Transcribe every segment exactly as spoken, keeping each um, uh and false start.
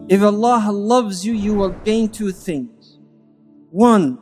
If Allah loves you, you will gain two things. One,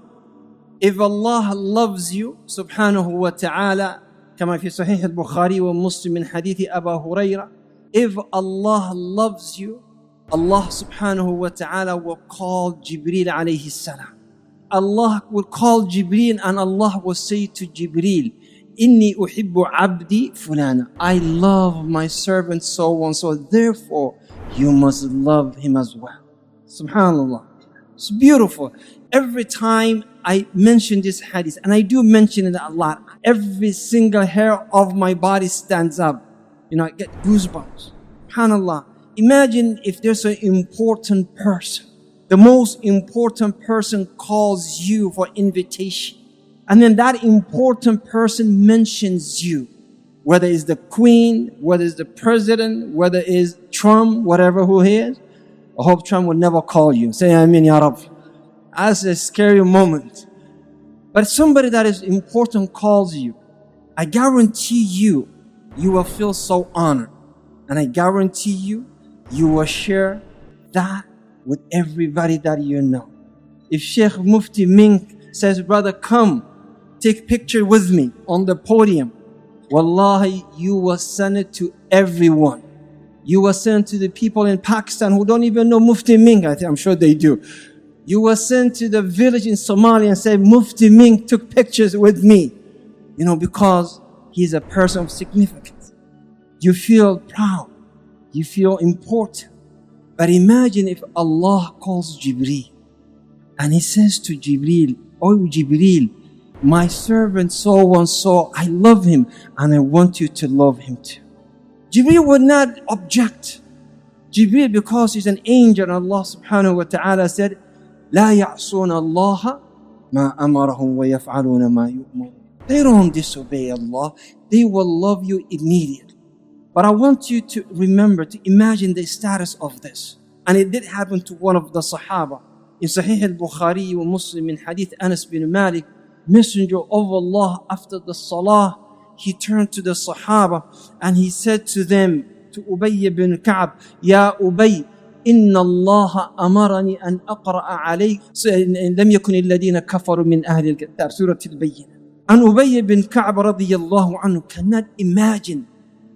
if Allah loves you, subhanahu wa ta'ala, كما في صحيح البخاري ومسلم من حديث أبا هريرة, if Allah loves you, Allah subhanahu wa ta'ala will call Jibreel alayhi salam. Allah will call Jibreel and Allah will say to Jibreel, Inni uhibbu abdi fulana. I love my servant so and so, therefore you must love him as well. Subhanallah. It's beautiful. Every time I mention this hadith, and I do mention it a lot, every single hair of my body stands up. You know, I get goosebumps. Subhanallah. Imagine if there's an important person. The most important person calls you for invitation. And then that important person mentions you. Whether it's the queen, whether it's the president, whether it's Trump, whatever who he is. I hope Trump will never call you. Say Ameen Ya Rab. That's a scary moment. But somebody that is important calls you. I guarantee you, you will feel so honored. And I guarantee you, you will share that with everybody that you know. If Sheikh Mufti Mink says, brother, come, take picture with me on the podium, wallahi, you will send it to everyone. You will send it to the people in Pakistan who don't even know Mufti Mink. I think, I'm sure they do. You will send to the village in Somalia and say, Mufti Mink took pictures with me. You know, because he's a person of significance. You feel proud. You feel important. But imagine if Allah calls Jibreel and he says to Jibreel, oh Jibreel, my servant so and so, I love him and I want you to love him too. Jibreel would not object. Jibreel, because he's an angel, Allah subhanahu wa ta'ala said, لا يعصون الله ما أمرهم ويفعلون ما يؤمرون. They don't disobey Allah. They will love you immediately. But I want you to remember, to imagine the status of this. And it did happen to one of the Sahaba. In Sahih al-Bukhari wa Muslim in Hadith Anas bin Malik, Messenger of Allah, after the Salah, he turned to the Sahaba and he said to them, to Ubay ibn Ka'b, Ya Ubay, إن الله أمرني أن أقرأ عليك لم يكن الذين كفروا من أهل الكتاب سورة البينة. And Ubay ibn Ka'b radiyallahu anhu cannot imagine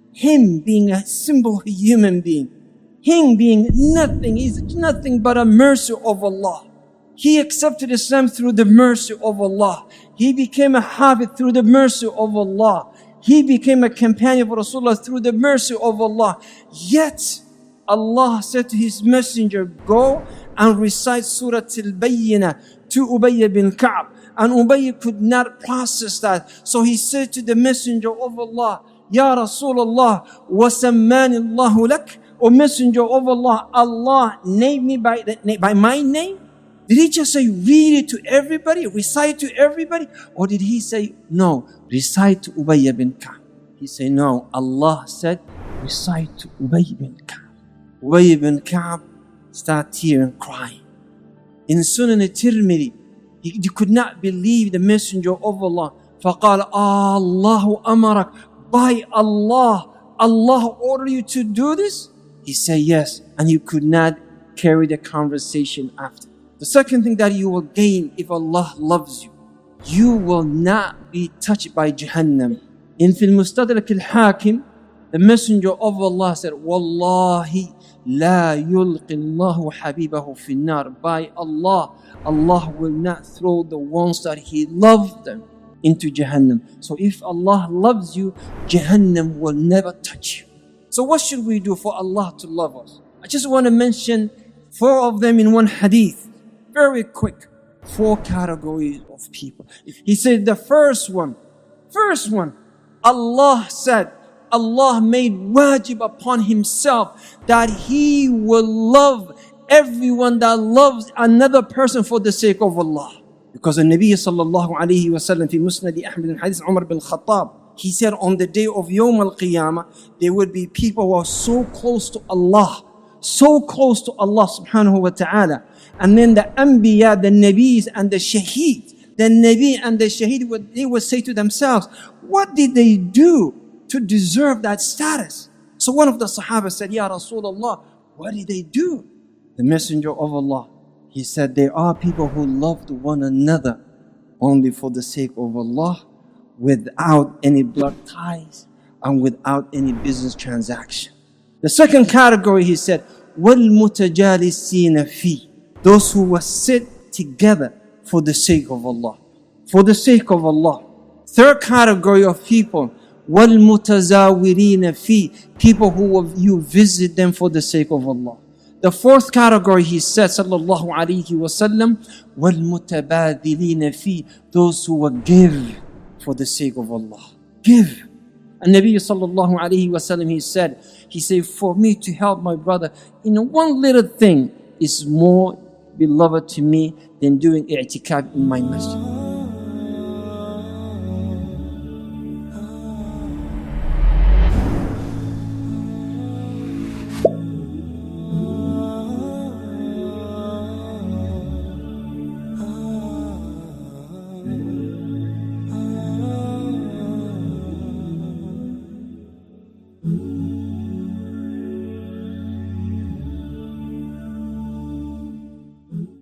him being a simple human being, him being nothing, he's nothing but a mercy of Allah. He accepted Islam through the mercy of Allah. He became a Hafid through the mercy of Allah. He became a companion of Rasulullah through the mercy of Allah. Yet, Allah said to His Messenger, go and recite Surah Al-Bayyinah to Ubay ibn Ka'b. And Ubay could not process that. So he said to the Messenger of Allah, Ya Rasulullah, wasammani Allahu lak, O Messenger of Allah, Allah named me by, the, by my name? Did He just say, read it to everybody, recite to everybody? Or did He say, no, recite to Ubay ibn Ka'b? He said, no, Allah said, recite to Ubay ibn Ka'b. Ubay ibn Ka'b started tearing and crying. In Sunan al-Tirmidhi, he, he could not believe the Messenger of Allah. فَقَالَ Allahu amarak. By Allah, Allah ordered you to do this? He said yes, and he could not carry the conversation after. The second thing that you will gain if Allah loves you, you will not be touched by Jahannam. In Fil Mustadrak al-Hakim, the Messenger of Allah said, Wallahi la yulqi Allahu habibahu fin nar. By Allah, Allah will not throw the ones that He loved them into Jahannam. So if Allah loves you, Jahannam will never touch you. So what should we do for Allah to love us? I just want to mention four of them in one hadith. Very quick. Four categories of people. He said the first one, first one, Allah said, Allah made wajib upon Himself that He will love everyone that loves another person for the sake of Allah. Because the Nabi sallallahu alayhi wa sallam fi Musnad Ahmad in Hadith Umar bin Khattab, he said on the day of Yawm al-Qiyamah, there would be people who are so close to Allah, so close to Allah subhanahu wa ta'ala. And then the Anbiya, the Nabis and the Shaheed, the Nabi and the Shaheed, would, they would say to themselves, what did they do to deserve that status? So one of the Sahaba said, Ya Rasulullah, what did they do? the Messenger of Allah, he said, there are people who loved one another only for the sake of Allah, without any blood ties and without any business transaction. The second category, he said, وَالْمُتَجَالِسِينَ فِي, those who will sit together for the sake of Allah. For the sake of Allah. Third category of people, وَالْمُتَزَاوِرِينَ فِي, people who will, you visit them for the sake of Allah. The fourth category, he said, sallallahu alayhi wa sallam, وَالْمُتَبَادِلِينَ فِي, those who will give for the sake of Allah. Give. And Nabi sallallahu alayhi wa sallam, he said, he said, for me to help my brother in one little thing is more beloved to me than doing i'tikaf in my masjid.